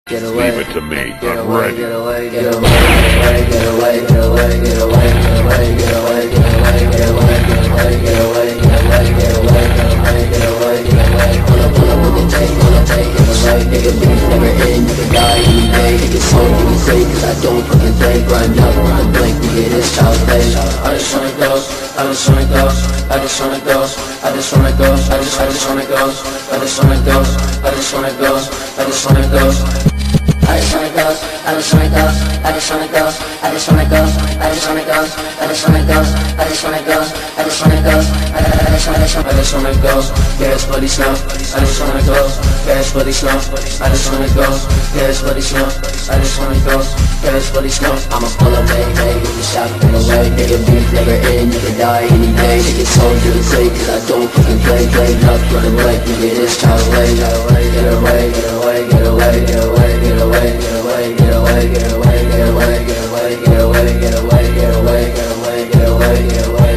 Get away. Leave it to me. Get I'm away, ready. get away, get away, get away, get away, get away, get away, get away, get away, get away, get away, get away, get away, get away, get away, get away, get away. Pull up with the take, get away. Nigga, beef never end, nigga die any day. Nigga sold, nigga say, cause I don't fucking play. Grind up, run blank, nigga, this child's play. I just wanna go, I just wanna go, I just wanna go, I just wanna go, I just wanna go, I just wanna go, I just wanna go, I just wanna go. I just wanna go, I just wanna go, I just wanna go, I just wanna go, I just wanna go, I just wanna go, I just wanna go, I just wanna go, I just wanna go, yeah, it's bloody snow. I just wanna go, yeah, it's bloody snow. I just wanna go, yeah, it's bloody snow. I just wanna go, yeah, it's bloody snow. I'ma pull away, get the shot, get away. Nigga, beef never end, nigga die any day. Nigga told you to say, cause I don't fucking play up, run away, nigga, this child's way. Get away, get away, get away, get away, get away, get away, get away, get away, get away, get away, get away, get away, get away, get away, get away, get away, get away.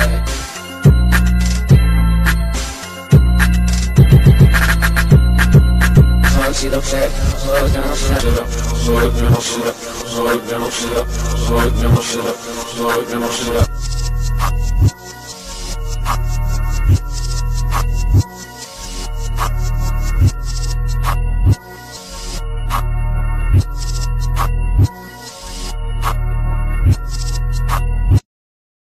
Shit up, shit up, shit up.